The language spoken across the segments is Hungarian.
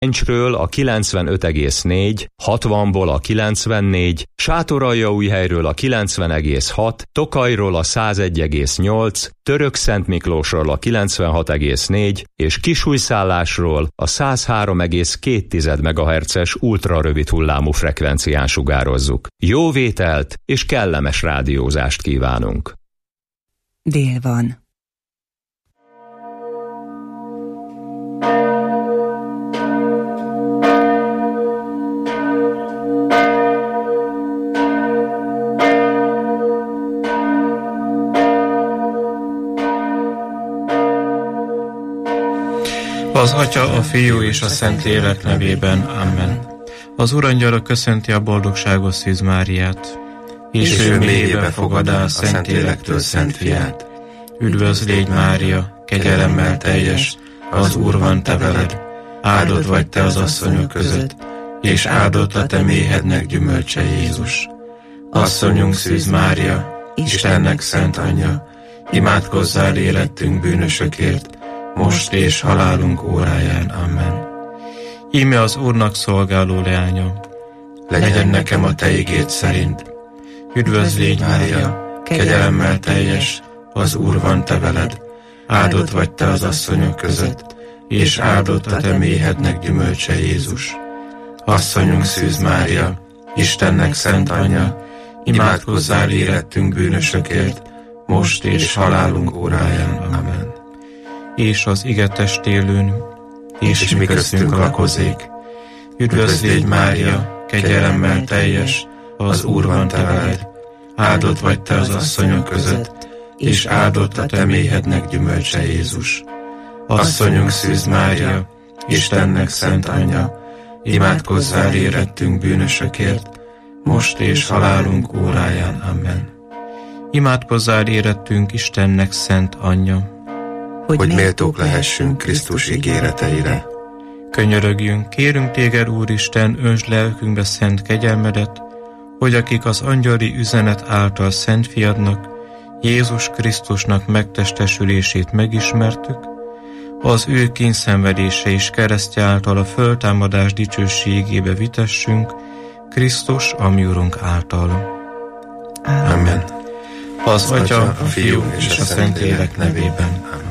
Encsről a 95,4, 60-ból a 94, Sátoraljaújhelyről a 90,6, Tokajról a 101,8, Törökszentmiklósról a 96,4 és Kisújszállásról a 103,2 MHz-es ultrarövid hullámú frekvencián sugározzuk. Jó vételt és kellemes rádiózást kívánunk! Dél van. Az Atya, a Fiú és a Szentlélek nevében. Amen. Az Urangyala köszönti a boldogságos Szűz Máriát, és ő mélyébe fogadá a Szentlélektől Szent Fiát. Üdvözl légy, Mária, kegyelemmel teljes, az Úr van te veled, áldott vagy te az asszonyok között, és áldott a te méhednek gyümölcse Jézus. Asszonyunk Szűz Mária, Istennek szent anyja, imádkozzál érettünk bűnösökért, most és halálunk óráján. Amen. Íme az Úrnak szolgáló leánya, legyen nekem a te igéd szerint. Üdvözl légy, Mária, kegyelemmel teljes, az Úr van te veled, áldott vagy te az asszonyok között, és áldott a te méhednek gyümölcse Jézus. Asszonyunk Szűz Mária, Istennek szent anyja, imádkozzál érettünk bűnösökért, most és halálunk óráján. Amen. És az ige testélőn, és mi köztünk lakozik. Üdvözl légy, Mária, kegyelemmel teljes, az Úr van te veled, áldott vagy te az asszonyok között, és áldott a te méhednek gyümölcse Jézus. Asszonyunk Szűz Mária, Istennek szent anyja, imádkozzál érettünk bűnösökért, most és halálunk óráján. Amen. Imádkozzál érettünk Istennek szent anyja, hogy méltók lehessünk Krisztus ígéreteire. Könyörögjünk, kérünk téged, Úristen, öntsd lelkünkbe szent kegyelmedet, hogy akik az angyali üzenet által Szent Fiadnak, Jézus Krisztusnak megtestesülését megismertük, az ő kínszenvedése és keresztje által a föltámadás dicsőségébe vitessünk, Krisztus, a mi Urunk által. Amen. Az Atya, a Fiú és a Szentlélek nevében. Amen.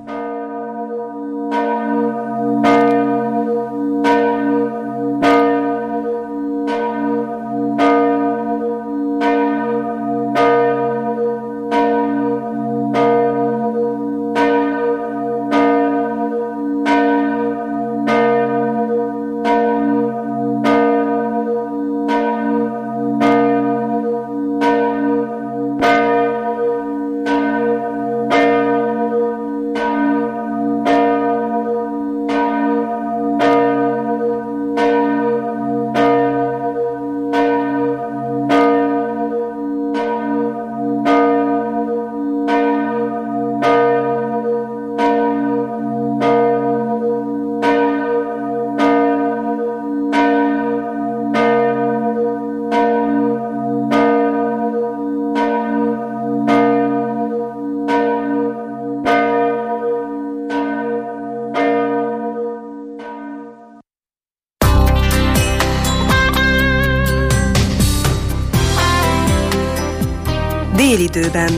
Délidőben.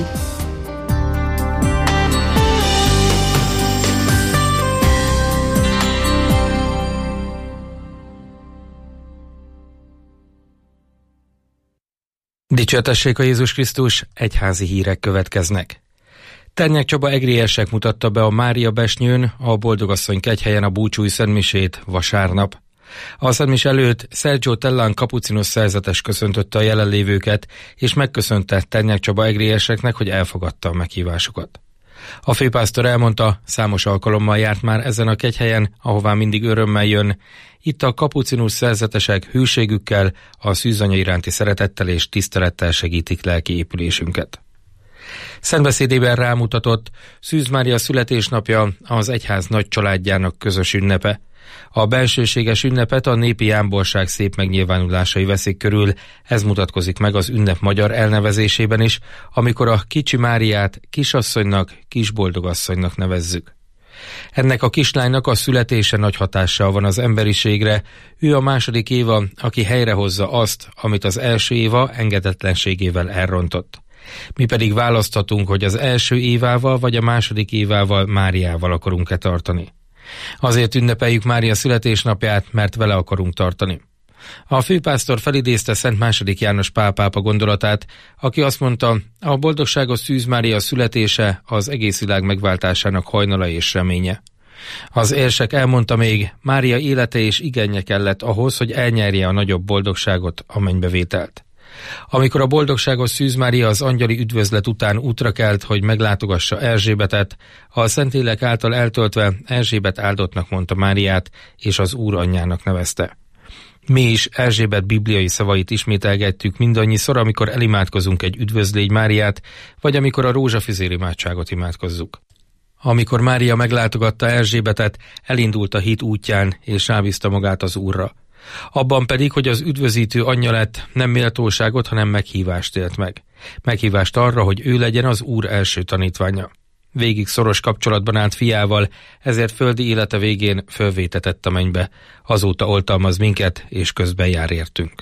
Dicsértessék a Jézus Krisztus, egyházi hírek következnek. Ternyek Csaba egrélyesek mutatta be a Mária Besnyőn, a Boldogasszony kegyhelyen a búcsúi szentmisét vasárnap. A szentmis előtt Sergio Tellán kapucinos szerzetes köszöntötte a jelenlévőket, és megköszönte Ternyek Csaba egrélyeseknek, hogy elfogadta a meghívásukat. A főpásztor elmondta, számos alkalommal járt már ezen a kegyhelyen, ahová mindig örömmel jön. Itt a kapucinus szerzetesek hűségükkel, a szűzanya iránti szeretettel és tisztelettel segítik lelki épülésünket. Szentbeszédében rámutatott, Szűz Mária születésnapja az egyház nagy családjának közös ünnepe. A bensőséges ünnepet a népi jámborság szép megnyilvánulásai veszik körül, ez mutatkozik meg az ünnep magyar elnevezésében is, amikor a kicsi Máriát kisasszonynak, kisboldogasszonynak nevezzük. Ennek a kislánynak a születése nagy hatással van az emberiségre, ő a második Éva, aki helyrehozza azt, amit az első Éva engedetlenségével elrontott. Mi pedig választhatunk, hogy az első Évával vagy a második Évával, Máriával akarunk-e tartani. Azért ünnepeljük Mária születésnapját, mert vele akarunk tartani. A főpásztor felidézte Szent II. János Pál pápa gondolatát, aki azt mondta, a boldogságos Szűz Mária születése az egész világ megváltásának hajnala és reménye. Az érsek elmondta még, Mária élete és igénye kellett ahhoz, hogy elnyerje a nagyobb boldogságot, a mennybevételt. Amikor a boldogságos Szűz Mária az angyali üdvözlet után útra kelt, hogy meglátogassa Erzsébetet, a Szentlélek által eltöltve Erzsébet áldottnak mondta Máriát, és az Úr anyjának nevezte. Mi is Erzsébet bibliai szavait ismételgettük mindannyiszor, amikor elimádkozunk egy üdvözlégy Máriát, vagy amikor a rózsafüzér imádságot imádkozzuk. Amikor Mária meglátogatta Erzsébetet, elindult a hit útján, és rábízta magát az Úrra. Abban pedig, hogy az üdvözítő anyja lett, nem méltóságot, hanem meghívást élt meg. Meghívást arra, hogy ő legyen az Úr első tanítványa. Végig szoros kapcsolatban állt fiával, ezért földi élete végén fölvétetett a mennybe. Azóta oltalmaz minket, és közben jár értünk.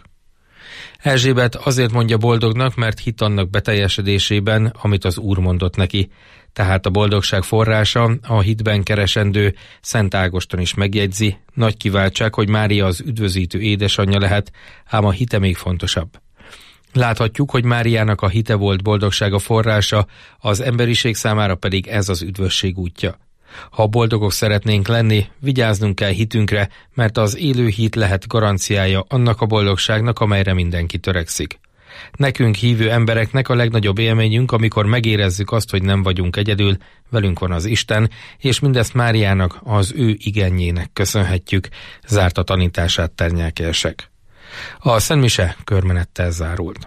Erzsébet azért mondja boldognak, mert hit annak beteljesedésében, amit az Úr mondott neki. Tehát a boldogság forrása, a hitben keresendő Szent Ágoston is megjegyzi, nagy kiváltság, hogy Mária az üdvözítő édesanyja lehet, ám a hite még fontosabb. Láthatjuk, hogy Máriának a hite volt boldogsága forrása, az emberiség számára pedig ez az üdvösség útja. Ha boldogok szeretnénk lenni, vigyáznunk kell hitünkre, mert az élő hit lehet garanciája annak a boldogságnak, amelyre mindenki törekszik. Nekünk hívő embereknek a legnagyobb élményünk, amikor megérezzük azt, hogy nem vagyunk egyedül, velünk van az Isten, és mindezt Máriának, az ő igényének köszönhetjük, zárta tanítását Ternyák érsek. A szentmise körmenettel zárult.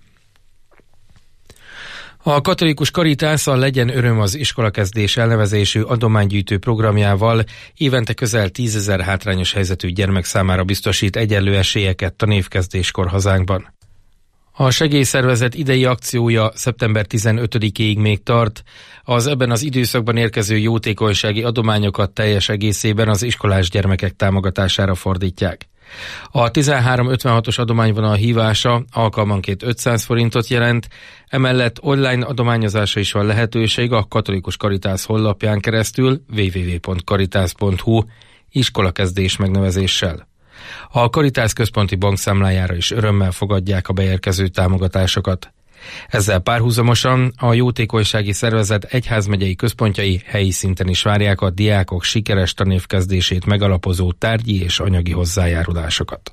A Katolikus Caritas a Legyen Öröm az iskolakezdés elnevezésű adománygyűjtő programjával évente közel 10 000 hátrányos helyzetű gyermek számára biztosít egyenlő esélyeket tanévkezdéskor hazánkban. A segélyszervezet idei akciója szeptember 15-ig még tart, az ebben az időszakban érkező jótékonysági adományokat teljes egészében az iskolás gyermekek támogatására fordítják. A 1356-os adományvonal hívása alkalmanként 500 forintot jelent, emellett online adományozásra is van lehetőség a Katolikus Caritas honlapján keresztül www.caritas.hu iskolakezdés megnevezéssel. A Caritas központi bankszámlájára is örömmel fogadják a beérkező támogatásokat. Ezzel párhuzamosan a jótékonysági szervezet egyházmegyei központjai helyi szinten is várják a diákok sikeres tanévkezdését megalapozó tárgyi és anyagi hozzájárulásokat.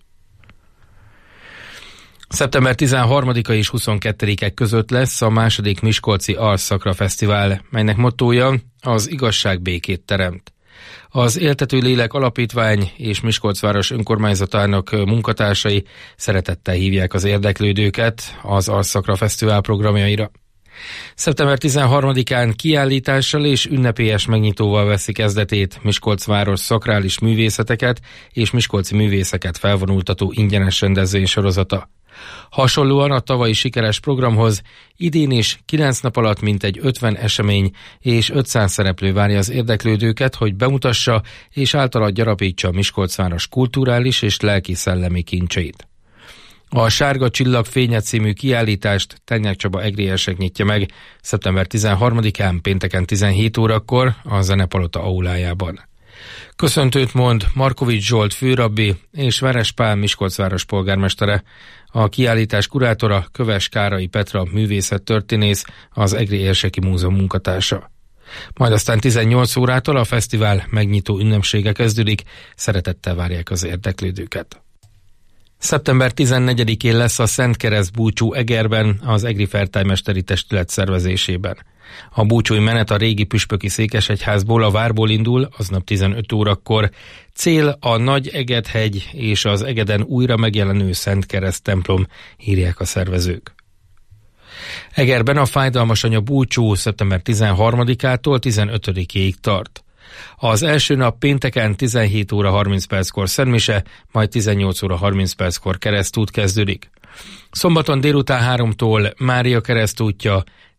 Szeptember 13-a és 22-e között lesz a második Miskolci Alszakra Fesztivál, melynek mottója az igazság békét teremt. Az Éltető Lélek Alapítvány és Miskolcváros önkormányzatának munkatársai szeretettel hívják az érdeklődőket az Alszakra Fesztivál programjaira. Szeptember 13-án kiállítással és ünnepélyes megnyitóval veszi kezdetét Miskolcváros szakrális művészeteket és miskolci művészeket felvonultató ingyenes rendezvénysorozata. Hasonlóan a tavalyi sikeres programhoz idén is 9 nap alatt mintegy 50 esemény és 500 szereplő várja az érdeklődőket, hogy bemutassa és általa gyarapítsa Miskolcváros kulturális és lelki-szellemi kincseit. A Sárga Csillag fénye című kiállítást Ternyák Csaba egrélyesek nyitja meg szeptember 13-án pénteken 17 órakor a Zenepalota aulájában. Köszöntőt mond Markovics Zsolt főrabbi és Veres Pál Miskolcváros polgármestere, a kiállítás kurátora Köves Kárai Petra művészettörténész, az Egri Érseki Múzeum munkatársa. Majd aztán 18 órától a fesztivál megnyitó ünnepsége kezdődik, szeretettel várják az érdeklődőket. Szeptember 14-én lesz a Szent Kereszt búcsú Egerben, az Egri Fertájmesteri Testület szervezésében. A búcsúi menet a régi püspöki székesegyházból, a várból indul, aznap 15 órakor. Cél a Nagy Egedhegy és az Egeden újra megjelenő Szent Kereszt templom, írják a szervezők. Egerben a fájdalmas anya búcsú szeptember 13-ától 15-ig tart. Az első nap pénteken 17 óra 30 perckor szentmise, majd 18 óra 30 perckor keresztút kezdődik. Szombaton délután 3-tól Mária keresztútja,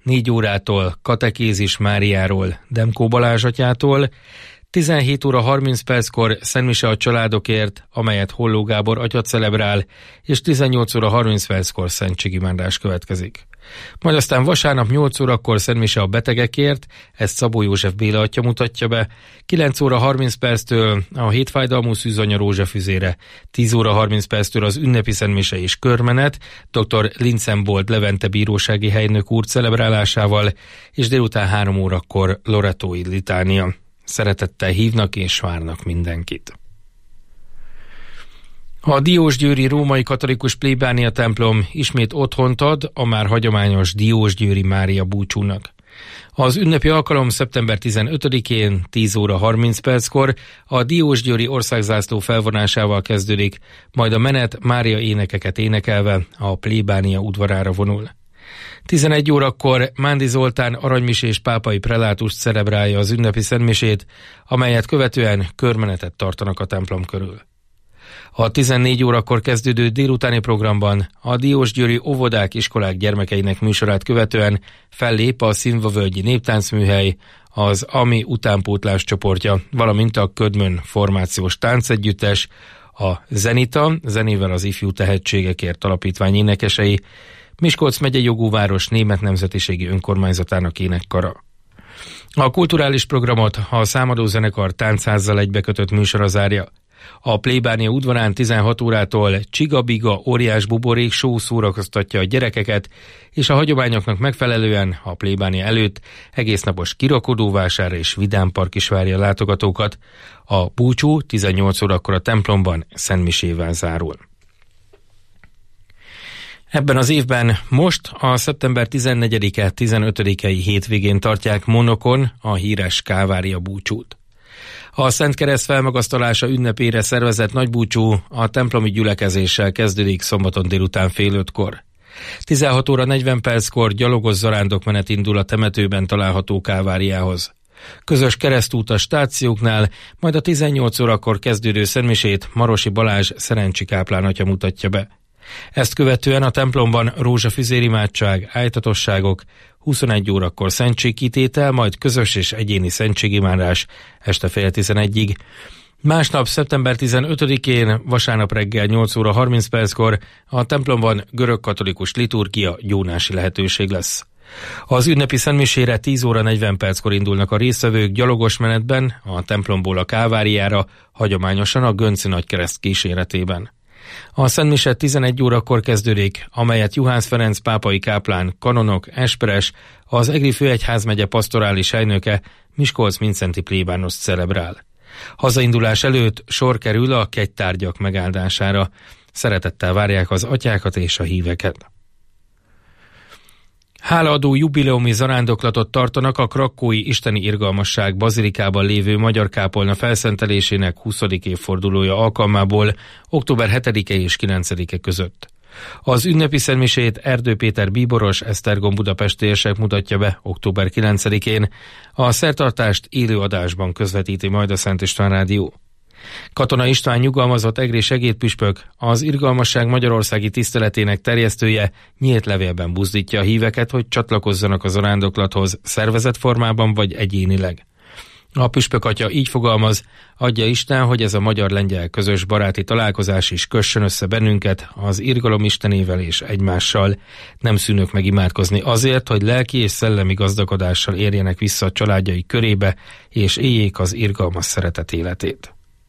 4 órától katekézis Máriáról, Demkó Balázs atyától, 17 óra 30 perckor szentmise a családokért, amelyet Holló Gábor atya celebrál, és 18 óra 30 perckor szentségimádás következik. Majd aztán vasárnap 8 órakor szentmise a betegekért, ezt Szabó József Béla atya mutatja be, 9 óra 30 perctől a hétfájdalmú szűzanya rózsafüzére, 10 óra 30 perctől az ünnepi szentmise és körmenet, dr. Lincenbold Levente bírósági helynök úr celebrálásával, és délután 3 órakor loretói litánia. Szeretettel hívnak és várnak mindenkit. A diósgyőri római katolikus plébánia templom ismét otthont ad a már hagyományos diósgyőri Mária búcsúnak. Az ünnepi alkalom szeptember 15-én 10 óra 30 perckor a diósgyőri országzászló felvonásával kezdődik, majd a menet Mária énekeket énekelve a plébánia udvarára vonul. 11 órakor Mándi Zoltán aranymisés pápai prelátus celebrálja az ünnepi szentmisét, amelyet követően körmenetet tartanak a templom körül. A 14 órakor kezdődő délutáni programban a diósgyőri óvodák, iskolák gyermekeinek műsorát követően fellép a Szilvavölgyi Néptáncműhely, az AMI utánpótlás csoportja, valamint a Ködmön formációs táncegyüttes, a Zenita, zenével az ifjú tehetségekért alapítvány énekesei, Miskolc megye jogúváros német nemzetiségi önkormányzatának énekkara. A kulturális programot a Számadó zenekar táncházzal egybekötött műsora zárja. A plébánia udvarán 16 órától Csiga-biga óriás buborék show szórakoztatja a gyerekeket, és a hagyományoknak megfelelően a plébánia előtt egésznapos kirakodóvásár és vidámpark is várja a látogatókat. A búcsú 18 órakor a templomban szentmisével zárul. Ebben az évben most a szeptember 14-e 15-i hétvégén tartják Monokon a híres Kávária búcsút. A Szent Kereszt felmagasztalása ünnepére szervezett nagybúcsú a templomi gyülekezéssel kezdődik szombaton délután fél 5-kor. 16 óra 40 perckor gyalogos zarándokmenet indul a temetőben található Káváriához. Közös keresztút a stációknál, majd a 18 órakor kezdődő szentmisét Marosi Balázs Szerencsi káplán atya mutatja be. Ezt követően a templomban rózsafüzérimádság, ájtatosságok, 21 órakor szentségkitétel, majd közös és egyéni szentségimádás este fél 11-ig. Másnap, szeptember 15-én, vasárnap reggel 8 óra 30 perckor a templomban görögkatolikus liturgia, gyónási lehetőség lesz. Az ünnepi szentmisére 10 óra 40 perckor indulnak a résztvevők gyalogos menetben a templomból a Káváriára, hagyományosan a Gönci Nagykereszt kíséretében. A szentmise 11 órakor kezdődik, amelyet Juhász Ferenc pápai káplán, kanonok, esperes, az Egri főegyházmegye pastorális helynöke Miskolc-Mincenti plébános celebrál. Hazaindulás előtt sor kerül a kegytárgyak megáldására. Szeretettel várják az atyákat és a híveket. Hálaadó jubileumi zarándoklatot tartanak a Krakkói Isteni Irgalmasság bazilikában lévő magyar kápolna felszentelésének 20. évfordulója alkalmából október 7-e és 9-e között. Az ünnepi szentmisét Erdő Péter bíboros Esztergom budapesti érsek mutatja be október 9-én, a szertartást élő adásban közvetíti majd a Szent István Rádió. Katona István nyugalmazott egri segédpüspök, az Irgalmasság magyarországi tiszteletének terjesztője nyílt levélben buzdítja a híveket, hogy csatlakozzanak a zarándoklathoz szervezett formában vagy egyénileg. A püspök atya így fogalmaz, adja Isten, hogy ez a magyar-lengyel közös baráti találkozás is kössön össze bennünket az irgalom Istenével és egymással. Nem szűnök meg imádkozni azért, hogy lelki és szellemi gazdagodással érjenek vissza a családjai körébe, és éljék az irgalmas szeretet életét.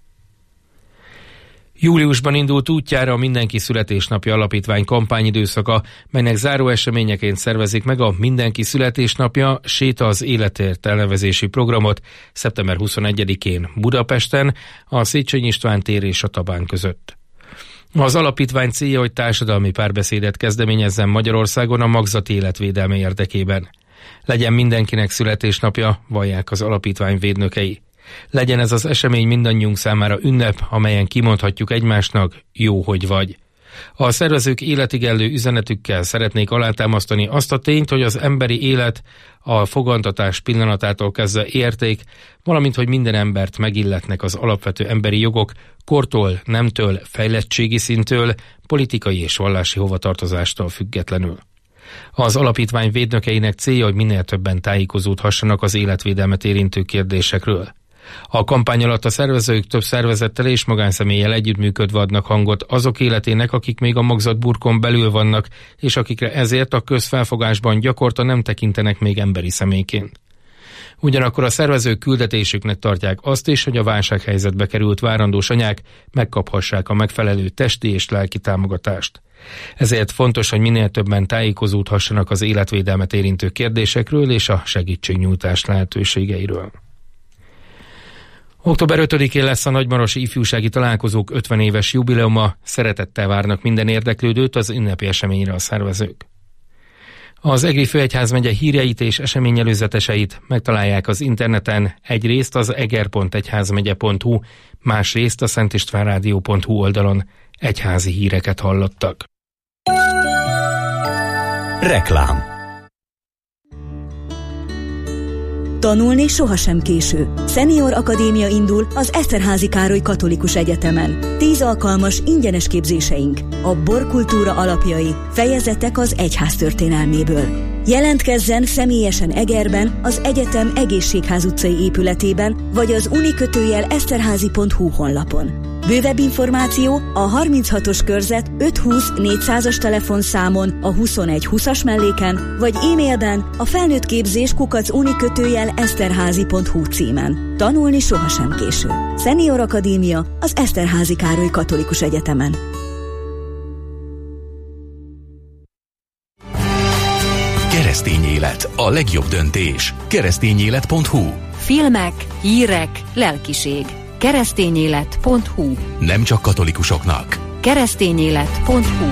Júliusban indult útjára a Mindenki Születésnapja Alapítvány kampányidőszaka, melynek záró eseményeként szervezik meg a Mindenki Születésnapja Séta az életért elnevezési programot szeptember 21-én Budapesten, a Széchenyi István tér és a Tabán között. Az alapítvány célja, hogy társadalmi párbeszédet kezdeményezzen Magyarországon a magzati életvédelme érdekében. Legyen mindenkinek születésnapja, vallják az alapítvány védnökei. Legyen ez az esemény mindannyiunk számára ünnep, amelyen kimondhatjuk egymásnak, jó, hogy vagy. A szervezők életigenlő üzenetükkel szeretnék alátámasztani azt a tényt, hogy az emberi élet a fogantatás pillanatától kezdve érték, valamint hogy minden embert megilletnek az alapvető emberi jogok, kortól, nemtől, fejlettségi szintől, politikai és vallási hovatartozástól függetlenül. Az alapítvány védnökeinek célja, hogy minél többen tájékozódhassanak az életvédelmet érintő kérdésekről. A kampány alatt a szervezők több szervezettel és magánszemélyel együttműködve adnak hangot azok életének, akik még a magzatburkon belül vannak, és akikre ezért a közfelfogásban gyakorta nem tekintenek még emberi személyként. Ugyanakkor a szervezők küldetésüknek tartják azt is, hogy a válsághelyzetbe került várandós anyák megkaphassák a megfelelő testi és lelki támogatást. Ezért fontos, hogy minél többen tájékozódhassanak az életvédelmet érintő kérdésekről és a segítségnyújtás lehetőségeiről. Október 5-én lesz a Nagymarosi Ifjúsági Találkozók 50 éves jubileuma, szeretettel várnak minden érdeklődőt az ünnepi eseményre a szervezők. Az Egri Főegyházmegye híreit és eseményelőzeteseit megtalálják az interneten, egyrészt az eger.egyházmegye.hu, másrészt a szentistvánrádió.hu oldalon. Egyházi híreket hallottak. Reklám. Tanulni sohasem késő. Senior Akadémia indul az Eszterházy Károly Katolikus Egyetemen. 10 alkalmas, ingyenes képzéseink. A borkultúra alapjai, fejezetek az egyház történelméből. Jelentkezzen személyesen Egerben, az egyetem Egészségház utcai épületében, vagy az uni-eszterházy.hu honlapon. Bővebb információ a 36-os körzet 520 400-as telefonszámon, a 2120-as melléken, vagy e-mailben a felnőtttképzés@uni-eszterházy.hu címen. Tanulni sohasem késő. Senior Akadémia az Eszterházy Károly Katolikus Egyetemen. Keresztény élet, a legjobb döntés. Keresztényélet.hu. Filmek, hírek, lelkiség. Keresztényélet.hu. Nem csak katolikusoknak. Keresztényélet.hu.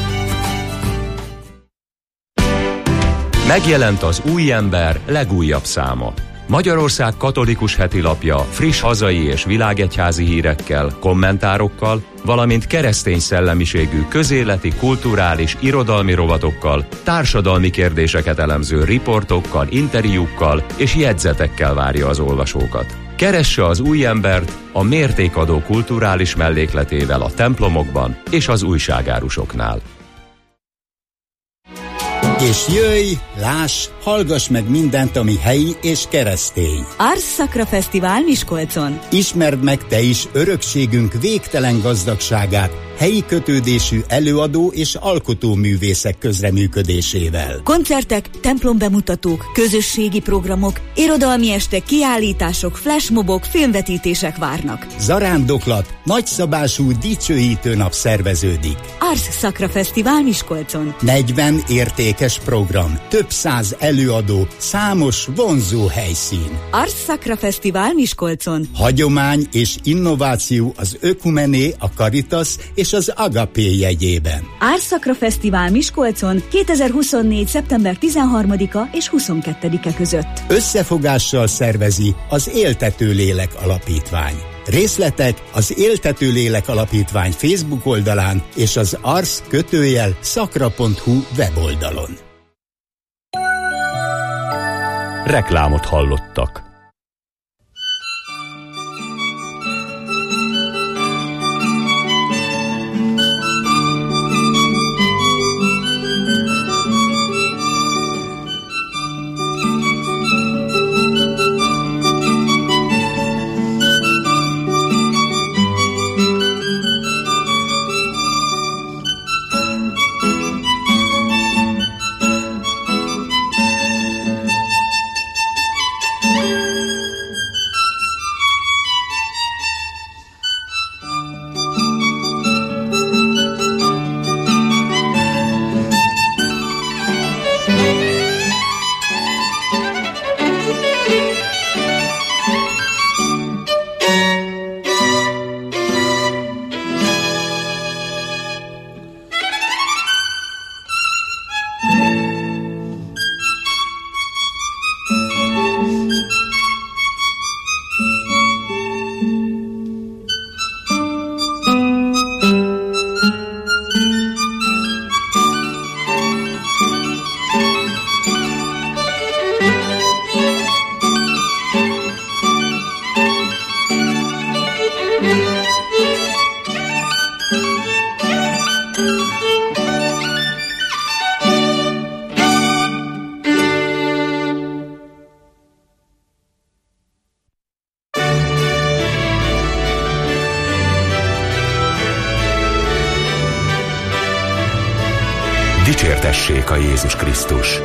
Megjelent az Új Ember legújabb száma. Magyarország katolikus hetilapja friss hazai és világegyházi hírekkel, kommentárokkal, valamint keresztény szellemiségű közéleti, kulturális, irodalmi rovatokkal, társadalmi kérdéseket elemző riportokkal, interjúkkal és jegyzetekkel várja az olvasókat. Keresse az Új Embert a mértékadó kulturális mellékletével a templomokban és az újságárusoknál. És jöjj, láss, hallgass meg mindent, ami helyi és keresztény. Ars Sacra Fesztivál Miskolcon. Ismerd meg te is örökségünk végtelen gazdagságát, helyi kötődésű előadó és alkotóművészek közreműködésével. Koncertek, templombemutatók, közösségi programok, irodalmi estek, kiállítások, flashmobok, filmvetítések várnak. Zarándoklat, nagyszabású dicsőítő nap szerveződik. Ars Sacra Fesztivál Miskolcon. 40 értékes program, több 100 előadó, számos vonzó helyszín. Ars Sacra Fesztivál Miskolcon. Hagyomány és innováció az Ökumené, a Caritas és az Agapé jegyében. Ars Sacra Fesztivál Miskolcon 2024. szeptember 13-a és 22-e között. Összefogással szervezi az Éltető Lélek Alapítvány. Részletek az Éltető Lélek Alapítvány Facebook oldalán és az ars-sacra.hu weboldalon. Reklámot hallottak. Dicsértessék a Jézus Krisztus.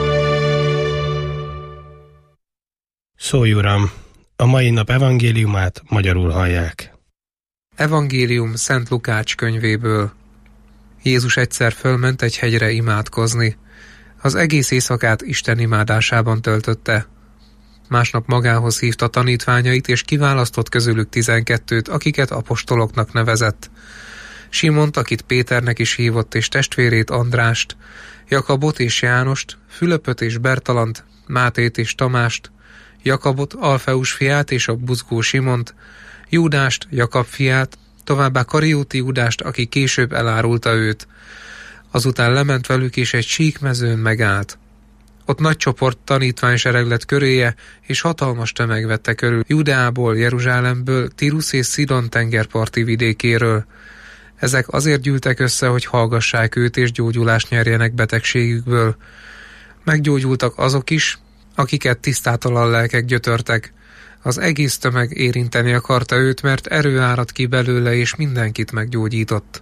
Szólj, Uram! A mai nap evangéliumát magyarul hallják. Evangélium Szent Lukács könyvéből. Jézus egyszer fölment egy hegyre imádkozni. Az egész éjszakát Isten imádásában töltötte. Másnap magához hívta tanítványait, és kiválasztott közülük 12-t, akiket apostoloknak nevezett. Simont, akit Péternek is hívott, és testvérét Andrást, Jakabot és Jánost, Fülöpöt és Bertalant, Mátét és Tamást, Jakabot, Alfeus fiát és a buzgó Simont, Júdást, Jakab fiát, továbbá Karióti Júdást, aki később elárulta őt. Azután lement velük, és egy síkmezőn megállt. Ott nagy csoport tanítványsereg lett köréje, és hatalmas tömeg vette körül Judeából, Jeruzsálemből, Tirusz és Szidon tengerparti vidékéről. Ezek azért gyűltek össze, hogy hallgassák őt és gyógyulást nyerjenek betegségükből. Meggyógyultak azok is, akiket tisztátalan lelkek gyötörtek. Az egész tömeg érinteni akarta őt, mert erő árad ki belőle, és mindenkit meggyógyított.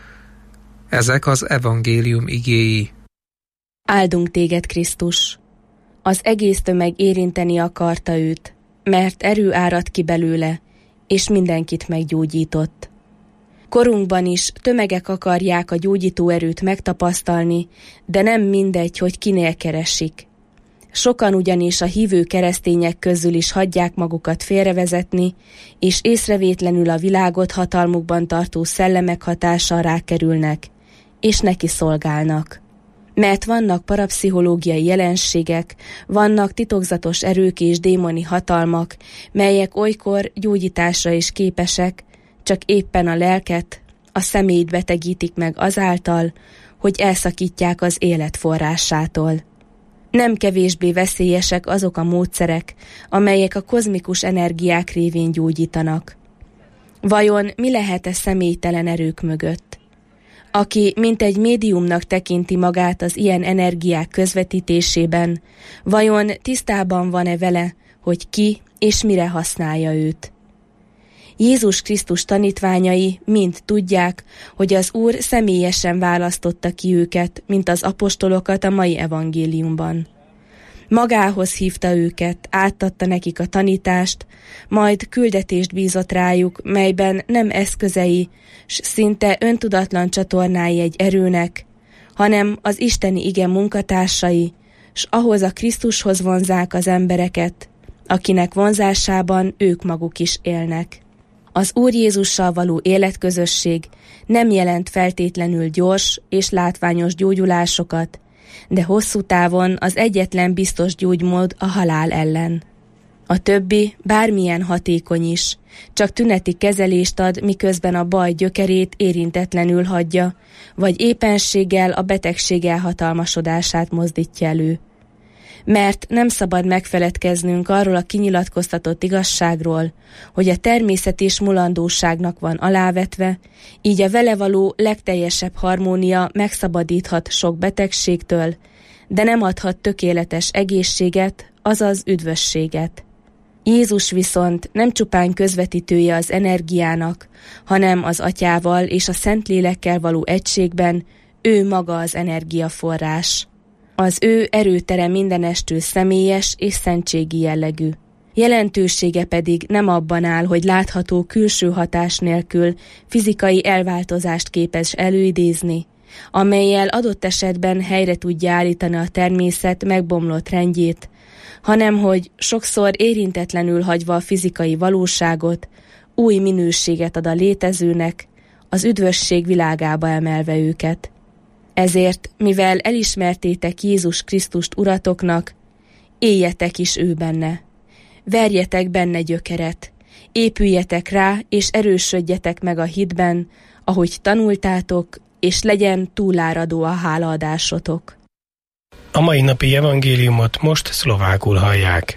Ezek az evangélium igéi. Áldunk téged, Krisztus! Az egész tömeg érinteni akarta őt, mert erő árad ki belőle, és mindenkit meggyógyított. Korunkban is tömegek akarják a gyógyító erőt megtapasztalni, de nem mindegy, hogy kinél keresik. Sokan ugyanis a hívő keresztények közül is hagyják magukat félrevezetni, és észrevétlenül a világot hatalmukban tartó szellemek hatással rákerülnek, és neki szolgálnak. Mert vannak parapszichológiai jelenségek, vannak titokzatos erők és démoni hatalmak, melyek olykor gyógyításra is képesek, csak éppen a lelket, a személyt betegítik meg azáltal, hogy elszakítják az élet forrásától. Nem kevésbé veszélyesek azok a módszerek, amelyek a kozmikus energiák révén gyógyítanak. Vajon mi lehet személytelen erők mögött? Aki mint egy médiumnak tekinti magát az ilyen energiák közvetítésében, vajon tisztában van-e vele, hogy ki és mire használja őt? Jézus Krisztus tanítványai mind tudják, hogy az Úr személyesen választotta ki őket, mint az apostolokat a mai evangéliumban. Magához hívta őket, átadta nekik a tanítást, majd küldetést bízott rájuk, melyben nem eszközei, s szinte öntudatlan csatornái egy erőnek, hanem az isteni ige munkatársai, s ahhoz a Krisztushoz vonzák az embereket, akinek vonzásában ők maguk is élnek. Az Úr Jézussal való életközösség nem jelent feltétlenül gyors és látványos gyógyulásokat, de hosszú távon az egyetlen biztos gyógymód a halál ellen. A többi bármilyen hatékony is, csak tüneti kezelést ad, miközben a baj gyökerét érintetlenül hagyja, vagy éppenséggel a betegség elhatalmasodását mozdítja elő. Mert nem szabad megfeledkeznünk arról a kinyilatkoztatott igazságról, hogy a természet és mulandóságnak van alávetve, így a vele való legteljesebb harmónia megszabadíthat sok betegségtől, de nem adhat tökéletes egészséget, azaz üdvösséget. Jézus viszont nem csupán közvetítője az energiának, hanem az Atyával és a Szentlélekkel való egységben ő maga az energiaforrás. Az ő erőtere mindenestül személyes és szentségi jellegű. Jelentősége pedig nem abban áll, hogy látható külső hatás nélkül fizikai elváltozást képes előidézni, amellyel adott esetben helyre tudja állítani a természet megbomlott rendjét, hanem hogy sokszor érintetlenül hagyva a fizikai valóságot, új minőséget ad a létezőnek, az üdvösség világába emelve őket. Ezért, mivel elismertétek Jézus Krisztust uratoknak, éljetek is ő benne. Verjetek benne gyökeret, épüljetek rá és erősödjetek meg a hitben, ahogy tanultátok, és legyen túláradó a hálaadásotok. A mai napi evangéliumot most szlovákul hallják.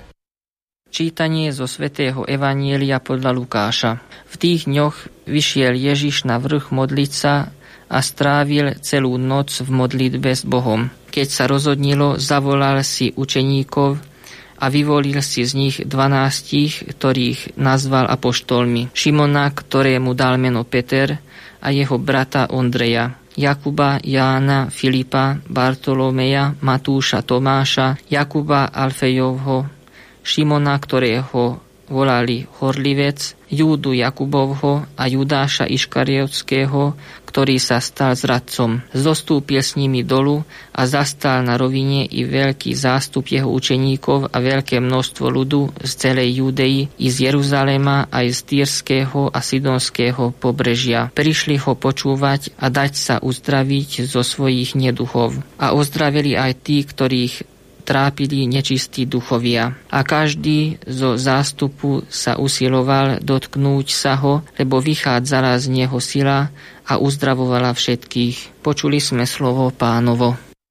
Čítanie zo svätého Evanjelia podľa Lukáša. V tých dňoch vyšiel Ježiš na vrch modliť sa a strávil celú noc v modlitbe s Bohom. Keď sa rozhodnilo, zavolal si učeníkov a vyvolil si z nich 12, ktorých nazval apoštolmi. Šimona, ktorému dal meno Peter, a jeho brata Ondreja, Jakuba, Jána, Filipa, Bartolomeja, Matúša, Tomáša, Jakuba Alfejovho, Šimona, ktorého volali Horlivec, Júdu Jakubovho a Judáša Iškariotského, ktorý sa stal zradcom. Zostúpil s nimi dolu a zastal na rovine i veľký zástup jeho učeníkov a veľké množstvo ľudu z celej Judei i z Jeruzalema aj z Týrského a Sidonského pobrežia. Prišli ho počúvať a dať sa uzdraviť zo svojich neduchov. A ozdravili aj tí, ktorých trápili nečistí duchovia. A každý zo zástupu sa usiloval dotknúť sa ho, lebo vychádzala z neho sila a uzdravovala všetkých. Počuli sme slovo Pánovo.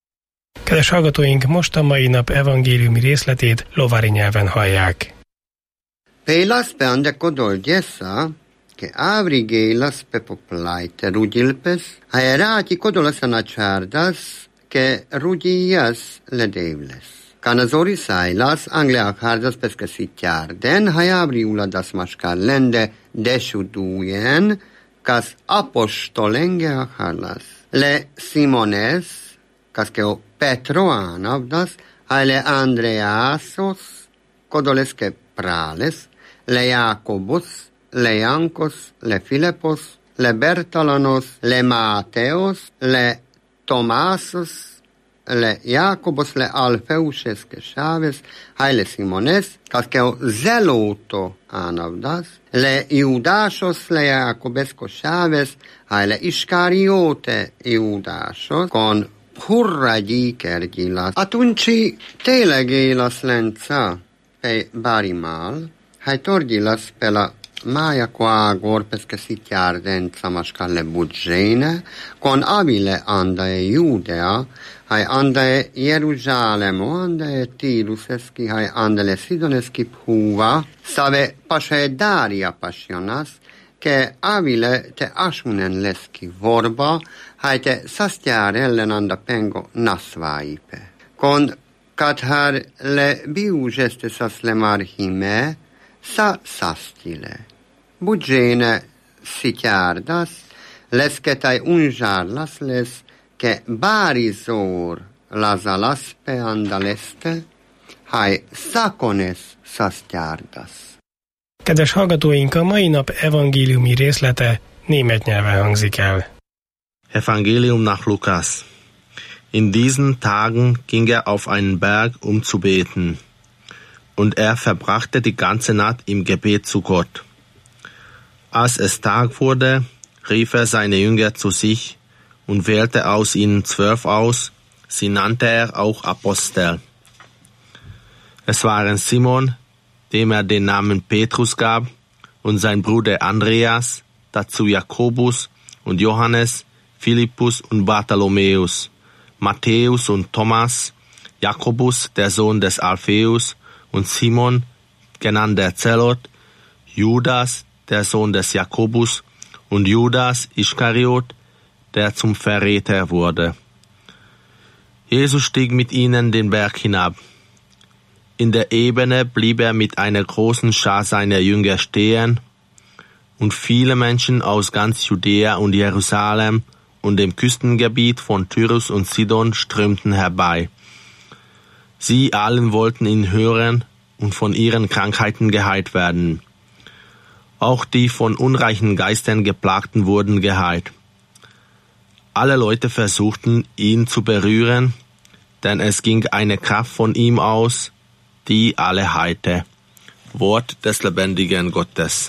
Kedves hallgatóink, most a mai nap evangéliumi részletét lovári nyelven hallják. Peilas pe ande kodol gyessa, ke avri gélas pe poplaite rudilpes, ha eráti kodolasa csárdas, que rudillas le devles. Canazori sailas angleak hardas pesca sitiarden, hayabri uladas mascallende desuduyen, cas apostolenge harlas. Le Simones, cas que o Petro anavdas, le Andreasos, codoles que prales, le Jacobus, le Jankos, le Filipos, le Bertalanos, le Mateos, le Tomásos, le Jakobos, le Alfeuses que Chaves, le Simones, cas que o Zeloto anavdas, le Iudasos, le Jakobesco Chaves, le Iscariote Iudasos, con hurra gyíkergyilas. Atunci tényleg élas lenca, pei barimal, torgyilas pela Maja coagor pesca sitiarden samascalle budgene, con abile andae Judea, andae Jerusalemo, andae Tiruseski, andele Sidoneski phuva, save pasce Daria passionas, che abile te asunen leski vorba, te sastiare ellen anda pengo nasvaipe. Con cathar le biugeste sas le marhime, sa sastile. Budgene sitiardas, les que tai unjarlas, les que barizor las alaspe andaleste, sacones sastiardas. Kedves hallgatóink, a mai nap evangéliumi részlete német nyelven hangzik el. Evangelium nach Lukas. In diesen Tagen ging er auf einen Berg, um zu beten. Und er verbrachte die ganze Nacht im Gebet zu Gott. Als es Tag wurde, rief er seine Jünger zu sich und wählte aus ihnen 12 aus, sie nannte er auch Apostel. Es waren Simon, dem er den Namen Petrus gab, und sein Bruder Andreas, dazu Jakobus und Johannes, Philippus und Bartholomäus, Matthäus und Thomas, Jakobus, der Sohn des Alpheus, und Simon, genannt der Zelot, Judas, der Sohn des Jakobus, und Judas Ischkariot, der zum Verräter wurde. Jesus stieg mit ihnen den Berg hinab. In der Ebene blieb er mit einer großen Schar seiner Jünger stehen, und viele Menschen aus ganz Judäa und Jerusalem und dem Küstengebiet von Tyrus und Sidon strömten herbei. Sie allen wollten ihn hören und von ihren Krankheiten geheilt werden. Auch die von unreichen Geistern geplagten wurden geheilt. Alle Leute versuchten, ihn zu berühren, denn es ging eine Kraft von ihm aus, die alle heilte. Wort des lebendigen Gottes.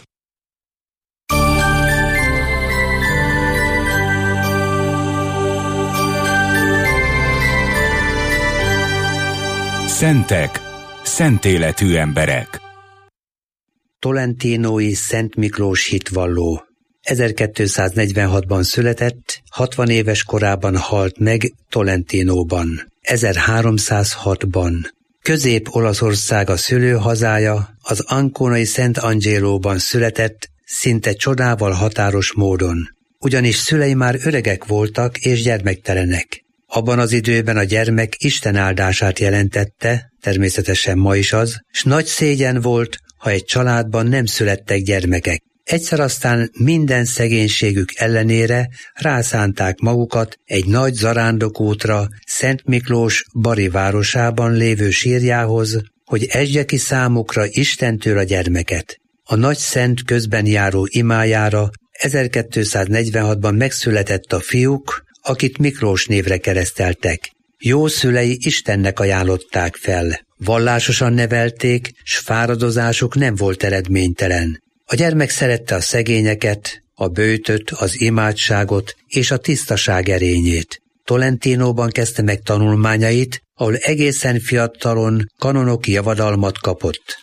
Szentek, szentéletű emberek. Tolentinói Szent Miklós hitvalló. 1246-ban született, 60 éves korában halt meg Tolentinóban. 1306-ban. Közép-Olaszország a szülőhazája, az anconai Szent Angélóban született, szinte csodával határos módon. Ugyanis szülei már öregek voltak és gyermektelenek. Abban az időben a gyermek Isten áldását jelentette, természetesen ma is az, s nagy szégyen volt, ha egy családban nem születtek gyermekek. Egyszer aztán minden szegénységük ellenére rászánták magukat egy nagy zarándokútra Szent Miklós Bari városában lévő sírjához, hogy esdje ki számukra Istentől a gyermeket. A nagy szent közben járó imájára 1246-ban megszületett a fiúk, akit Miklós névre kereszteltek. Jó szülei Istennek ajánlották fel. Vallásosan nevelték, s fáradozásuk nem volt eredménytelen. A gyermek szerette a szegényeket, a böjtöt, az imádságot és a tisztaság erényét. Tolentinóban kezdte meg tanulmányait, ahol egészen fiatalon kanonoki javadalmat kapott.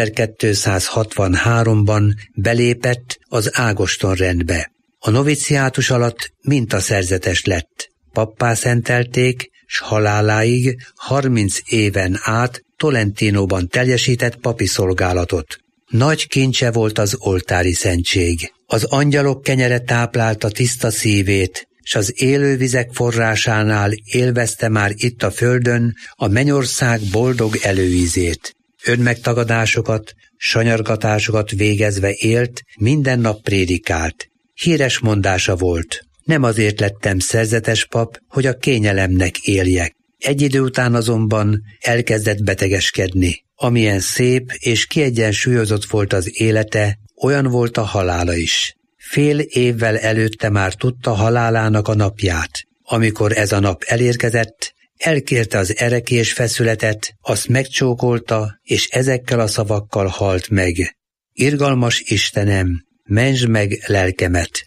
1263-ban belépett az Ágoston rendbe. A noviciátus alatt mintaszerzetes lett. Pappá szentelték, s haláláig 30 éven át Tolentinóban teljesített papi szolgálatot. Nagy kincse volt az oltári szentség. Az angyalok kenyere táplálta tiszta szívét, s az élővizek forrásánál élvezte már itt a földön a mennyország boldog előízét. Önmegtagadásokat, sanyargatásokat végezve élt, minden nap prédikált. Híres mondása volt: nem azért lettem szerzetes pap, hogy a kényelemnek éljek. Egy idő után azonban elkezdett betegeskedni. Amilyen szép és kiegyensúlyozott volt az élete, olyan volt a halála is. Fél évvel előtte már tudta halálának a napját. Amikor ez a nap elérkezett, elkérte az erekés feszületet, azt megcsókolta, és ezekkel a szavakkal halt meg: irgalmas Istenem, mentsd meg lelkemet.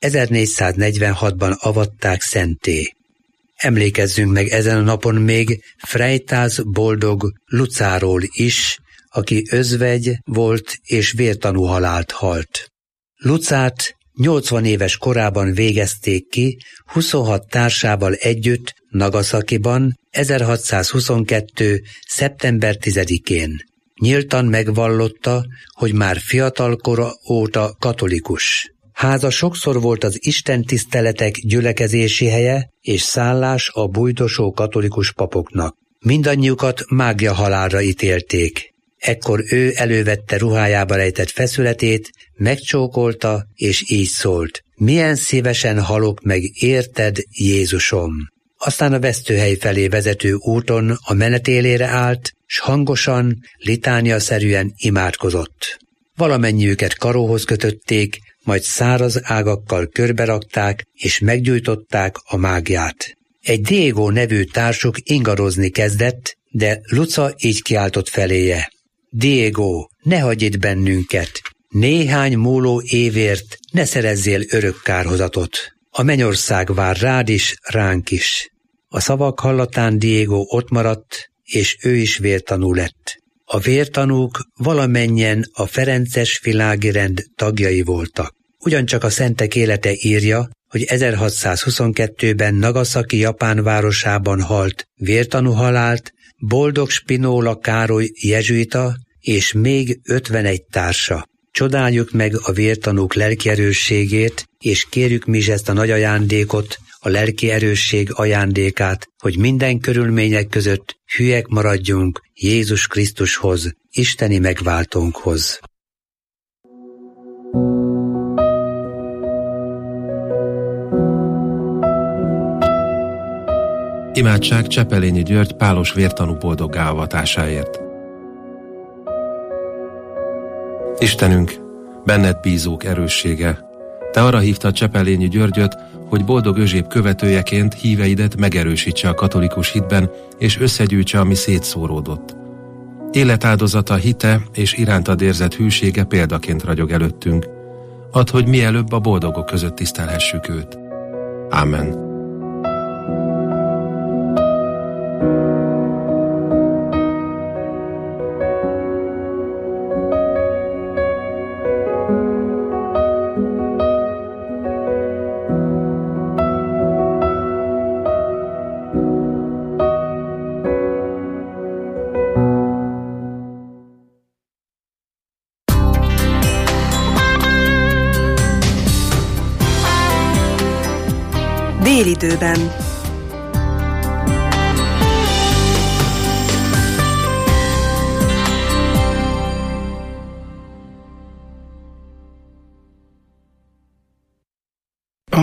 1446-ban avatták szentté. Emlékezzünk meg ezen a napon még Freytáz boldog Lucáról is, aki özvegy volt és vértanú halált halt. Lucát 80 éves korában végezték ki 26 társával együtt Nagasakiban 1622. szeptember 10-én. Nyíltan megvallotta, hogy már fiatal kora óta katolikus. Háza sokszor volt az istentiszteletek gyülekezési helye és szállás a bújdosó katolikus papoknak. Mindannyiukat mágia halálra ítélték. Ekkor ő elővette ruhájába rejtett feszületét, megcsókolta, és így szólt: milyen szívesen halok meg érted, Jézusom. Aztán a vesztőhely felé vezető úton a menetélére állt, s hangosan, litániaszerűen imádkozott. Valamennyiüket karóhoz kötötték, majd száraz ágakkal körberakták, és meggyújtották a mágiát. Egy Diego nevű társuk ingarozni kezdett, de Luca így kiáltott feléje: Diego, ne hagyj itt bennünket! Néhány múló évért ne szerezzél örök kárhozatot. A mennyország vár rád is, ránk is. A szavak hallatán Diego ott maradt, és ő is vértanú lett. A vértanúk valamennyien a ferences világi rend tagjai voltak. Ugyancsak a szentek élete írja, hogy 1622-ben Nagasaki japán városában halt vértanú halált Boldog Spinola Károly jezsuita és még 51 társa. Csodáljuk meg a vértanúk lelki erősségét, és kérjük mi is ezt a nagy ajándékot, a lelki erősség ajándékát, hogy minden körülmények között hülyek maradjunk Jézus Krisztushoz, isteni megváltónkhoz. Imádság Csepelényi György pálos vértanú boldoggá avatásáért. Istenünk, benned bízók erőssége, te arra hívtad Csepelényi Györgyöt, hogy boldog Özséb követőjeként híveidet megerősítse a katolikus hitben, és összegyűjtse, ami szétszóródott. Életáldozata, hite és irántad érzett hűsége példaként ragyog előttünk. Add, hogy mielőbb a boldogok között tisztelhessük őt. Ámen. Délidőben.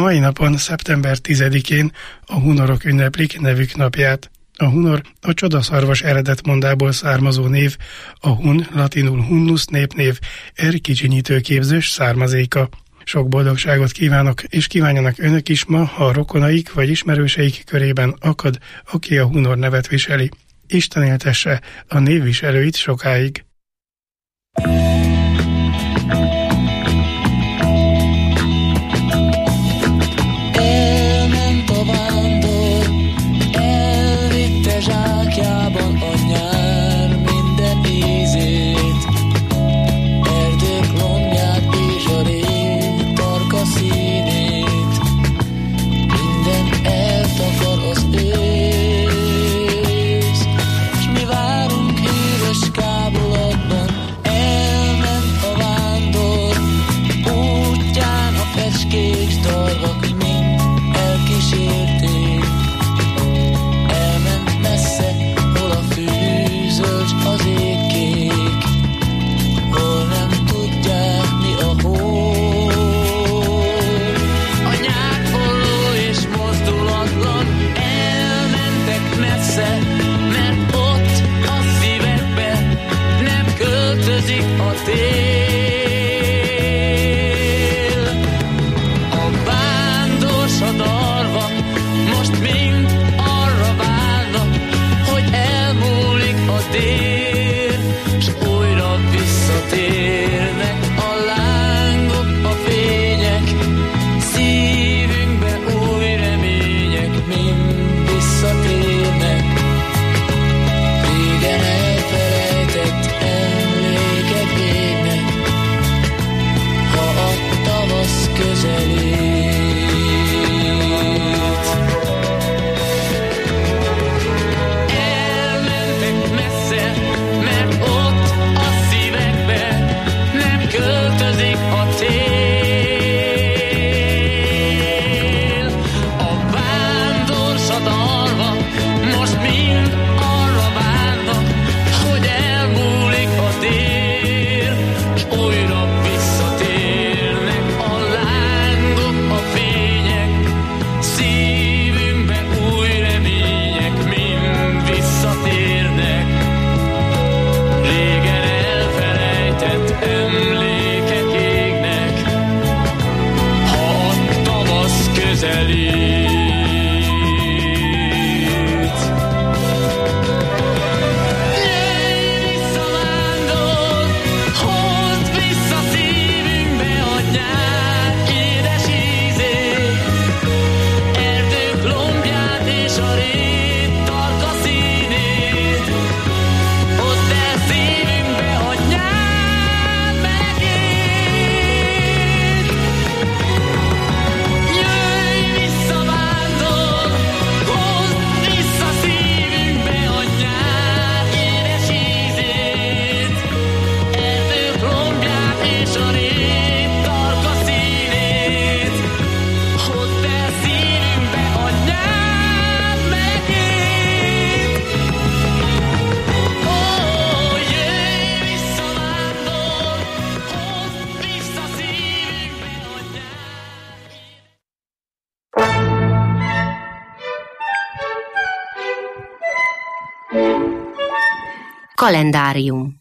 mai napon, szeptember 10-én a hunorok ünneplik nevük napját. A hunor a csodaszarvas eredetmondából származó név, a hun, latinul hunnus népnév, kicsinyítőképzős származéka. Sok boldogságot kívánok, és kívánjanak önök is ma, ha a rokonaik vagy ismerőseik körében akad, aki a hunor nevet viseli. Isten éltesse a névviselőit sokáig. Elment a vándor, elvitte zsákjában a nyár minden ízét, erdők lombját és a rég tarka színét, minden eltakar az ősz, s mi várunk hűvös kábulatban. Elment a vándor, útján a fecskés darvak mind elkísérték. Elment messze, hol a fűzölcs az ég kék, hol nem tudják mi a hó. A nyár forró és mozdulatlan, elmentek messze, mert ott a szívekbe nem költözik a tél. A vándor sadarva most mind arra várnak, hogy elmúlik a tél, s újra visszatérnek a lángok, a fények, szívünkbe új remények mind visszatérnek. Régen elfelejtett emlékek égnek, ha a tavasz közelít. Elmentek messze, mert ott a szívekbe nem költözik a tél. A vándor sadarva most mind arra várnak, hogy elmúlik a tél, s újra visszatérnek a lángok, a fények, szívünkbe új remények mind visszatérnek. Régen elfelejtett emlékek égnek, ha a tavasz közelít. Jöjj vissza, vándor, hozd vissza szívünkbe a nyár édes ízét, erdők lombját és a rét tarka színét. Hozd el szívünkbe a nyár melegét. Jöjj vissza, vándor, hozd vissza szívünkbe a nyár édes ízét, erdők lombját és a rét tarka színét. Hozd el szívünkbe a nyár melegét. Ó, jöjj vissza, vándor, hozd vissza szívünkbe a nyár. Kalendárium.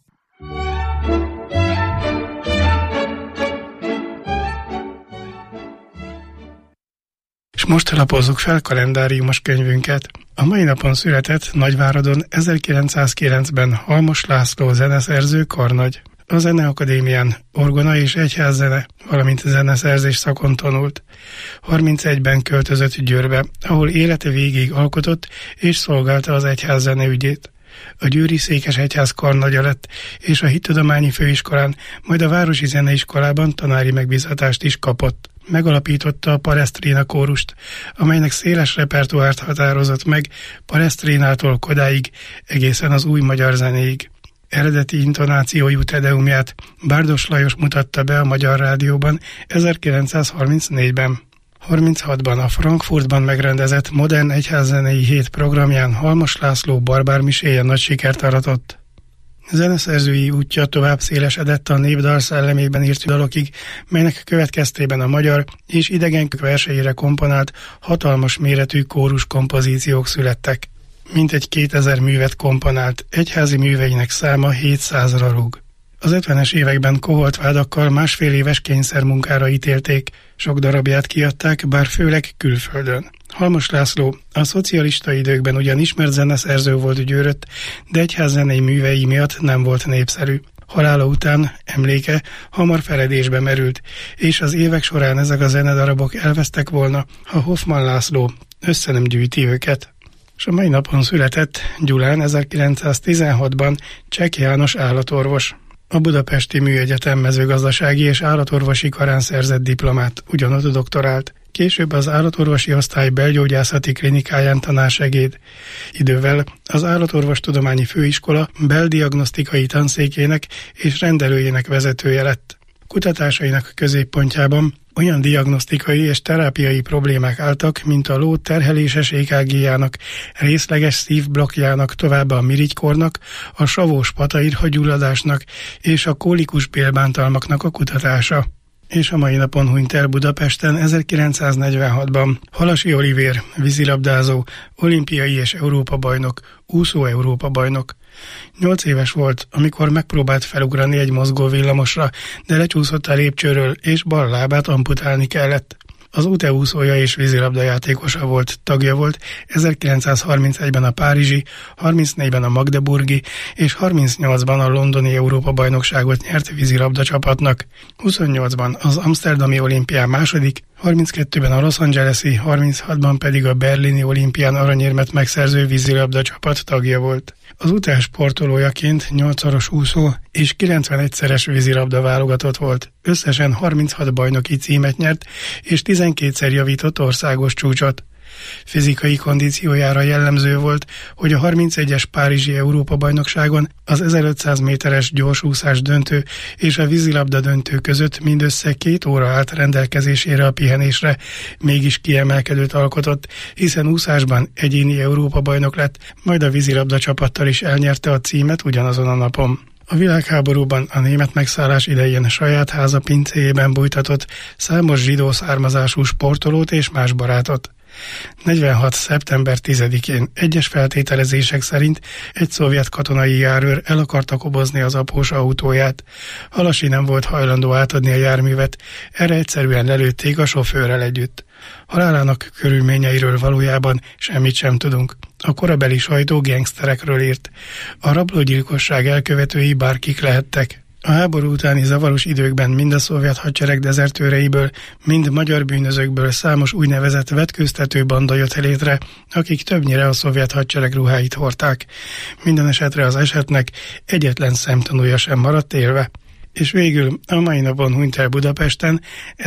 És most lapozzuk fel kalendáriumos könyvünket. A mai napon született Nagyváradon 1909-ben Halmos László zeneszerző karnagy. A Zeneakadémián orgona és egyházzene, valamint zeneszerzés szakon tanult. 31-ben költözött Győrbe, ahol élete végig alkotott és szolgálta az egyházzene ügyét. A győri székesegyház karnagya lett, és a Hittudományi Főiskolán, majd a Városi Zeneiskolában tanári megbízatást is kapott. Megalapította a Palestrina kórust, amelynek széles repertoárt határozott meg Palestrinától Kodáig, egészen az új magyar zenéig. Eredeti intonációjú tedeumját Bárdos Lajos mutatta be a Magyar Rádióban 1934-ben. 36-ban a Frankfurtban megrendezett Modern Egyházzenei Hét programján Halmos László barbármiséje nagy sikert aratott. Zeneszerzői útja tovább szélesedett a népdal szellemében írt dalokig, melynek következtében a magyar és idegen verseire komponált hatalmas méretű kórus kompozíciók születtek. Mintegy 2000 művet komponált, egyházi műveinek száma 700-ra rúg. Az 50-es években koholt vádakkal másfél éves kényszermunkára ítélték, sok darabját kiadták, bár főleg külföldön. Halmos László a szocialista időkben ugyan ismert zeneszerző volt Győrött, de egyházzenei művei miatt nem volt népszerű. Halála után emléke hamar feledésbe merült, és az évek során ezek a zenedarabok elvesztek volna, ha Hoffmann László össze nem gyűjti őket. És a mai napon született Gyulán 1916-ban Csek János állatorvos. A Budapesti Műegyetem mezőgazdasági és állatorvosi karán szerzett diplomát, ugyanott doktorált. Később az állatorvosi osztály belgyógyászati klinikáján tanársegéd. Idővel az Állatorvostudományi Főiskola beldiagnosztikai tanszékének és rendelőjének vezetője lett. Kutatásainak középpontjában olyan diagnosztikai és terápiai problémák álltak, mint a ló terheléses EKG-jának, részleges szívblokkjának, továbbá a mirigykornak, a savós patairhagyulladásnak és a kólikus bélbántalmaknak a kutatása. És a mai napon hunyt el Budapesten 1946-ban Halasi Olivér, vízilabdázó, olimpiai és Európa-bajnok, úszó Európa-bajnok. 8 éves volt, amikor megpróbált felugrani egy mozgó villamosra, de lecsúszott a lépcsőről, és bal lábát amputálni kellett. Az UTE úszója és vízilabdajátékosa volt, tagja volt 1931-ben a párizsi, 34-ben a magdeburgi és 38-ban a londoni Európa-bajnokságot nyert vízilabda csapatnak. 28-ban az amszterdami olimpián második, 32-ben a Los Angeles-i, 36-ban pedig a berlini olimpián aranyérmet megszerző vízilabda csapat tagja volt. Az UTE sportolójaként 8-szoros úszó és 91-szeres vízilabda válogatott volt. Összesen 36 bajnoki címet nyert, és 12-szer javított országos csúcsot. Fizikai kondíciójára jellemző volt, hogy a 31-es párizsi Európa-bajnokságon az 1500 méteres gyorsúszás döntő és a vízilabda döntő között mindössze 2 óra állt rendelkezésére a pihenésre, mégis kiemelkedőt alkotott, hiszen úszásban egyéni Európa-bajnok lett, majd a vízilabda csapattal is elnyerte a címet ugyanazon a napon. A világháborúban a német megszállás idején saját háza pincéjében bújtatott számos zsidó származású sportolót és más barátot. 46. szeptember 10-én egyes feltételezések szerint egy szovjet katonai járőr el akarta kobozni az após autóját. Halasi nem volt hajlandó átadni a járművet, erre egyszerűen lelőtték a sofőrrel együtt. Halálának körülményeiről valójában semmit sem tudunk. A korabeli sajtó gengszterekről írt. A rablógyilkosság elkövetői bárkik lehettek. A háború utáni zavaros időkben mind a szovjet hadsereg dezertőreiből, mind magyar bűnözőkből számos úgynevezett vetkőztető banda jött létre, akik többnyire a szovjet hadsereg ruháit hordták. Minden esetre az esetnek egyetlen szemtanúja sem maradt élve. És végül a mai napon hunyt el Budapesten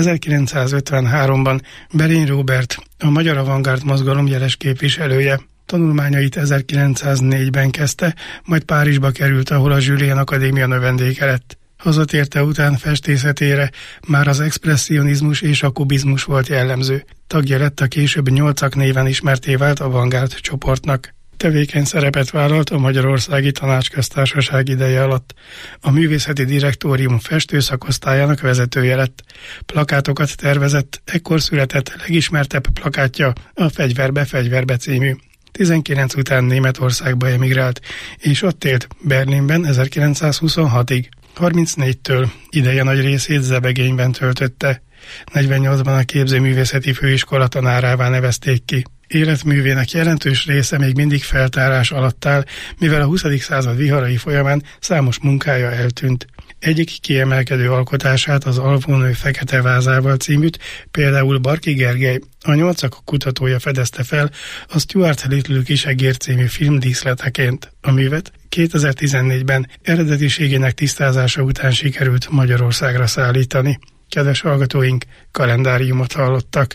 1953-ban Berény Róbert, a Magyar Avantgárd mozgalom jeles képviselője. Tanulmányait 1904-ben kezdte, majd Párizsba került, ahol a Julian Akadémia növendéke lett. Hazatérte után festészetére már az expresszionizmus és a kubizmus volt jellemző. Tagja lett a később 8-ak néven ismertté vált Avantgárd csoportnak. Tevékeny szerepet vállalt a Magyarországi Tanácsköztársaság ideje alatt. A Művészeti Direktórium festőszakosztályának vezetője lett. Plakátokat tervezett, ekkor született legismertebb plakátja a Fegyverbe című. 19 után Németországba emigrált, és ott élt Berlinben 1926-ig. 34-től ideje nagy részét Zebegényben töltötte. 48-ban a Képzőművészeti Főiskola tanárává nevezték ki. Életművének jelentős része még mindig feltárás alatt áll, mivel a 20. század viharai folyamán számos munkája eltűnt. Egyik kiemelkedő alkotását, az Alvónő fekete vázával címűt például Barki Gergely, a 8-ak kutatója fedezte fel a Stuart Little Kisegér című film díszleteként. A művet 2014-ben eredetiségének tisztázása után sikerült Magyarországra szállítani. Kedves hallgatóink, kalendáriumot hallottak.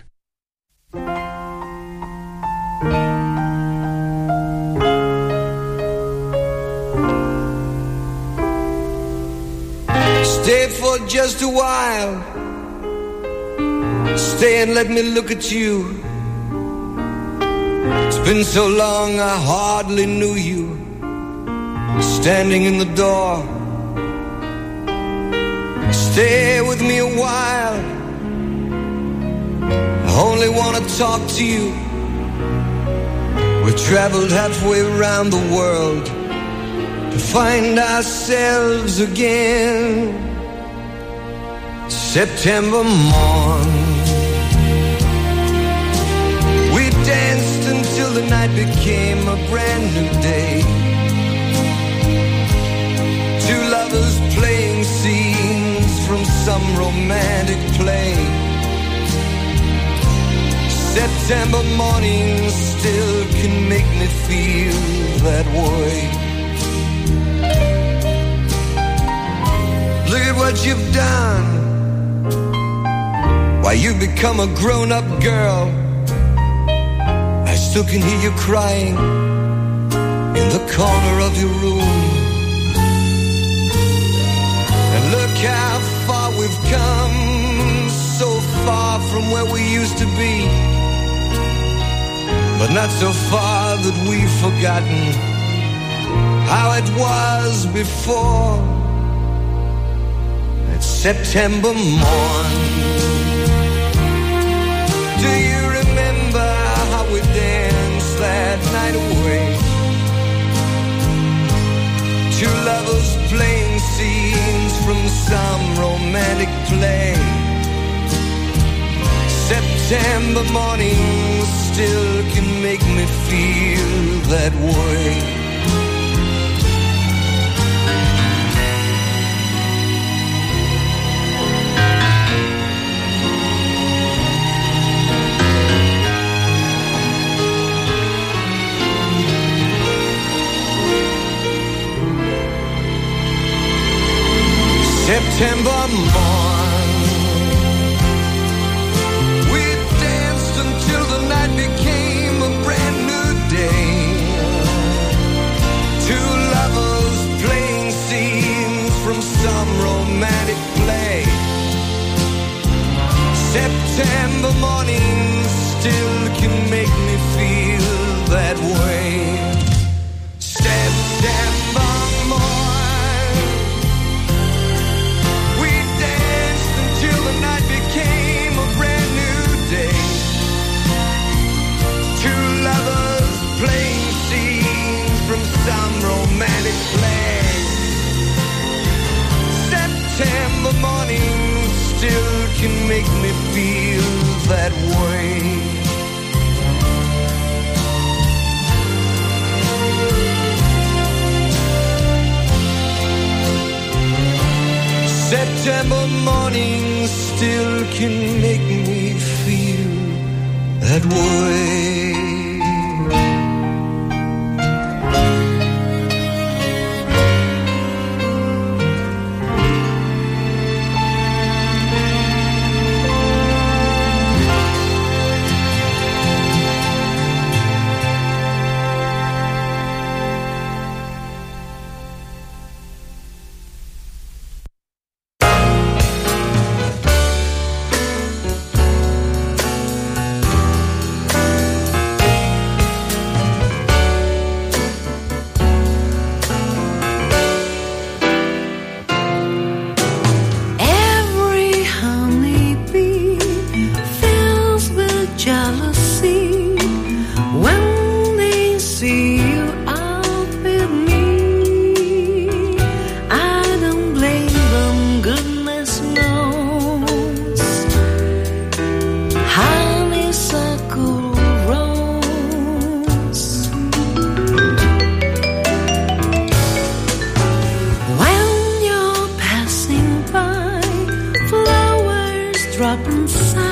Stay for just a while. Stay and let me look at you. It's been so long I hardly knew you. standing in the door. Stay with me a while, I only want to talk to you. We've traveled halfway around the world to find ourselves again. September morn, we danced until the night became a brand new day. Two lovers playing scenes from some romantic play. September morning still can make me feel that way. Look at what you've done. Why, you've become a grown-up girl. I still can hear you crying in the corner of your room. And look how far we've come, so far from where we used to be, but not so far that we've forgotten how it was before. That September morn, do you remember how we danced that night away? Two lovers playing scenes from some romantic play. September morning still can make me feel that way. September morn, we danced until the night became a brand new day. Two lovers playing scenes from some romantic play. September morning still can make me feel that way. September morn, playing scenes from some romantic play. September morning still can make me feel that way. September morning still can make me feel that way.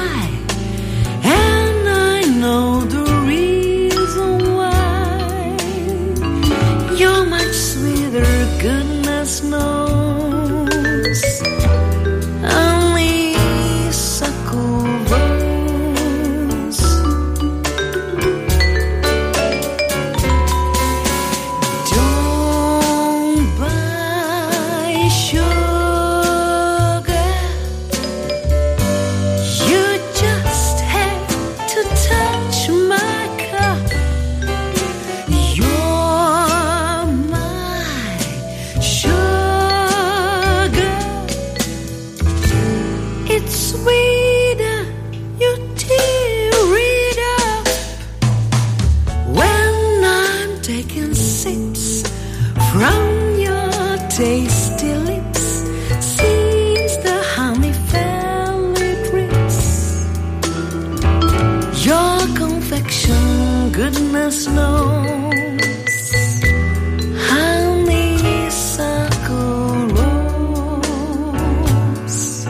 And I know the reason why. goodness knows honeysuckle rose.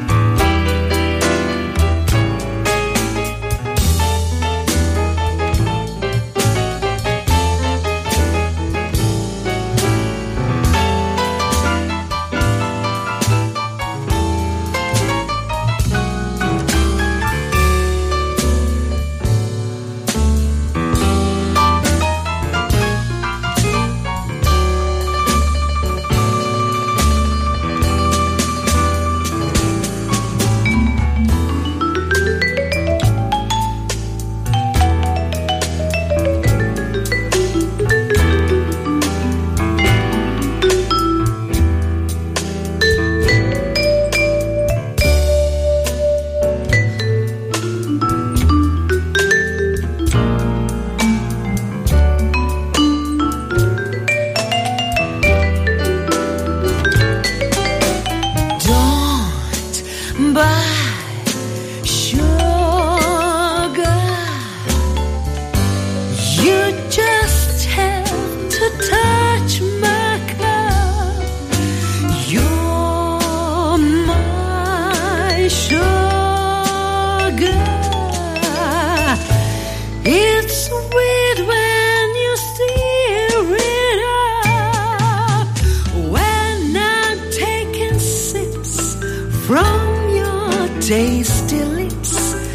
Tasty lips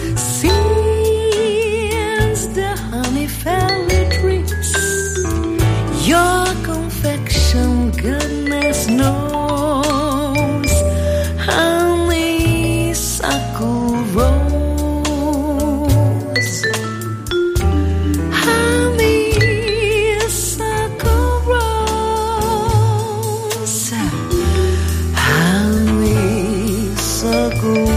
since the honey valley drips. Your confection, goodness knows, honeysuckle rose. Honeysuckle rose. Honeysuckle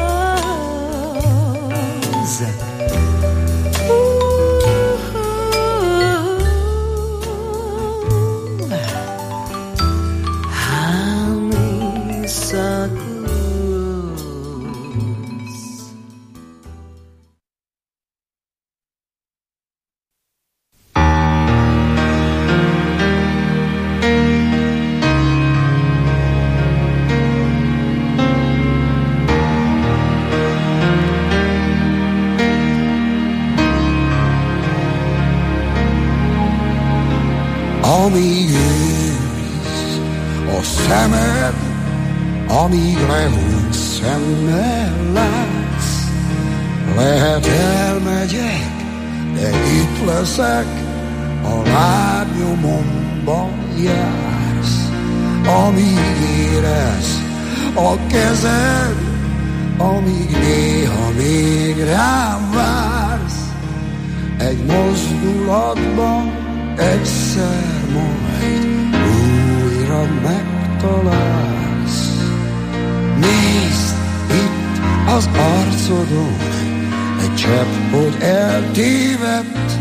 Amíg ősz a szemed, amíg lehuny szemmel látsz, lehet elmegyek, de itt leszek, a lábnyomomban jársz. Amíg érez a kezed, amíg néha még rám vársz, egy mozdulatban egyszer majd újra megtalálsz. Nézd itt az arcodon, egy csepp, hogy eltévedt.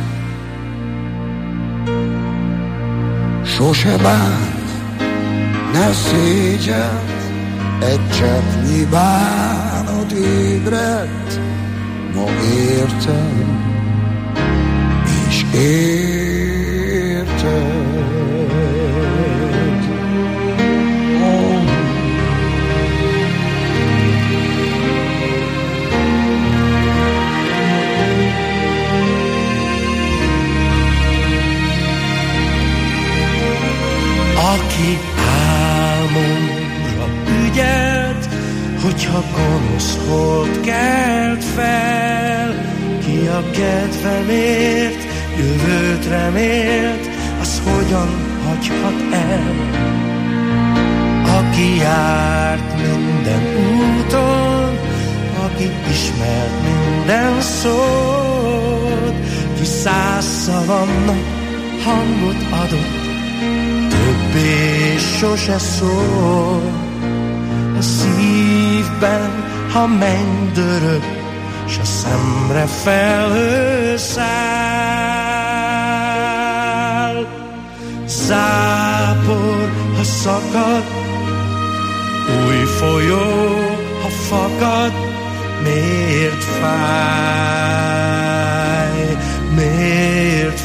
Sose bánt, ne szégyeld, egy cseppnyi bánat ébredt. Ma értem, és aki álmomra ügyelt, hogyha gonosz hold kelt fel, ki a kedvemért jövőt remélt, az hogyan hagyhat el? Aki járt minden úton, aki ismert minden szót, ki 100 szavamnak hangot adott, többé sose szól. A szívben, ha mennydörög, s a szemre felhő száll. Zápor, ha szakad, új folyó, ha fakad, miért fáj, miért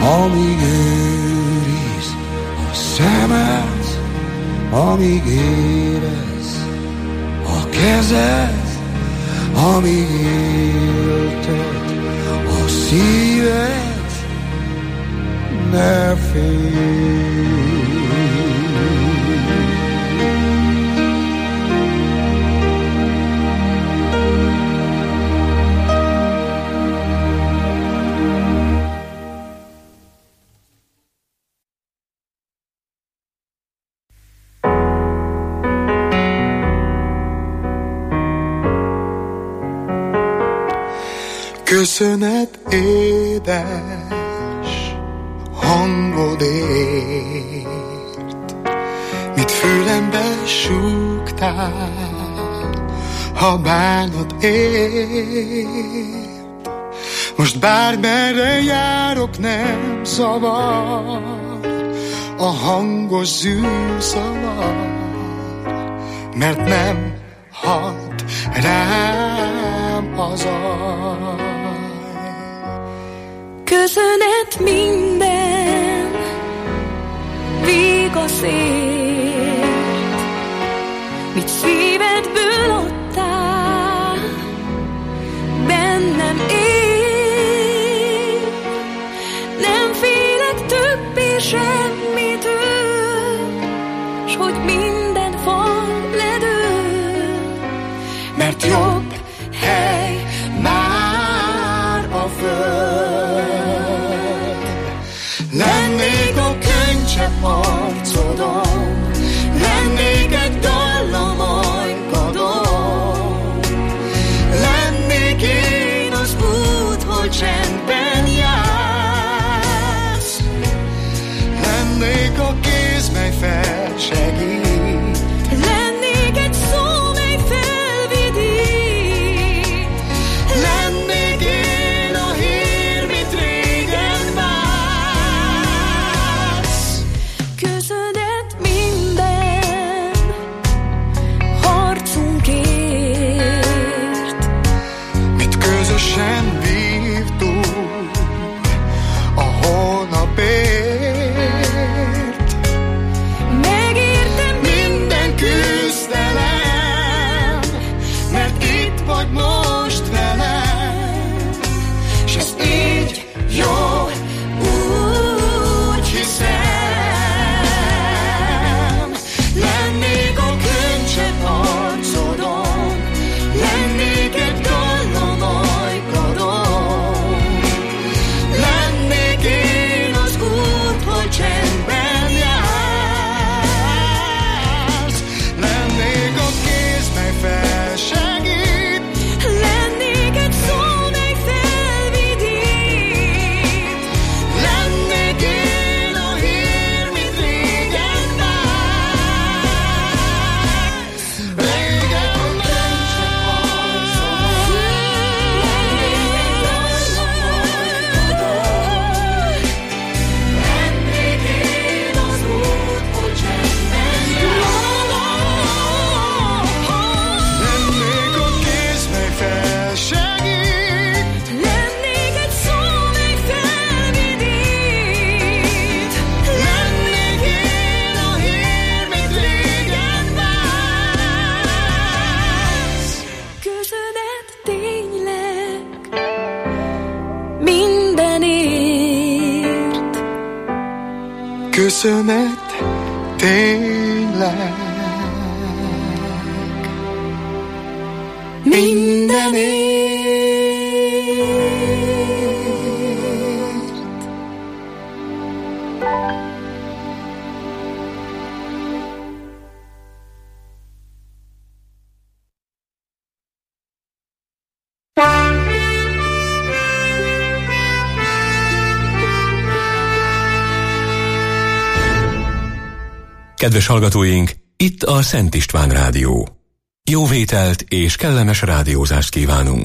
amíg őriz a szemed, amíg érez a kezed, amíg élted a szíved, ne félj. Köszönet édes hangodért, mit fülembe súgtál, ha bánat ért. Most bármerre járok, nem zavar a hangos zűrzavar, mert nem hat rám az aj. Köszönet minden vigaszért, mit szívedből adtál, bennem él. Nem félek többé semmitől, s hogy minden fal ledől, mert jobb hely már a föld. Lennék a könycsepp arcodon, lennék egy dallam ajkadon, lennék én az út, hogy csendben jársz, lennék a kéz, mely felsegít, lennék egy szó, mely felvidít, lennék én a hír, mit régen vársz. Köszönet minden harcunkért, mit közösen vívtunk a holnapért. megértem Minden küzdelem, mert itt vagy most velem, s ez így jó, úgy hiszem. Lennék a könycsepp arcodon, lennék egy dallam ajkadon, lennék én az út, hogy csendben jársz, lennék a kéz, mely felsegít, lennék egy szó, mely felvidít, lennék én a hír, mit régen vársz. Régen a könycsepp arcodon, lennék egy lennék én az út, hogy csendben jársz. Lennék a kéz, mely felsegít, lennék egy szó, mely felvidít, lennék én a hír, mit régen vársz. köszönet tényleg mindenért. Köszönet tényleg mindenért. Kedves hallgatóink, itt a Szent István Rádió. Jó vételt és kellemes rádiózást kívánunk.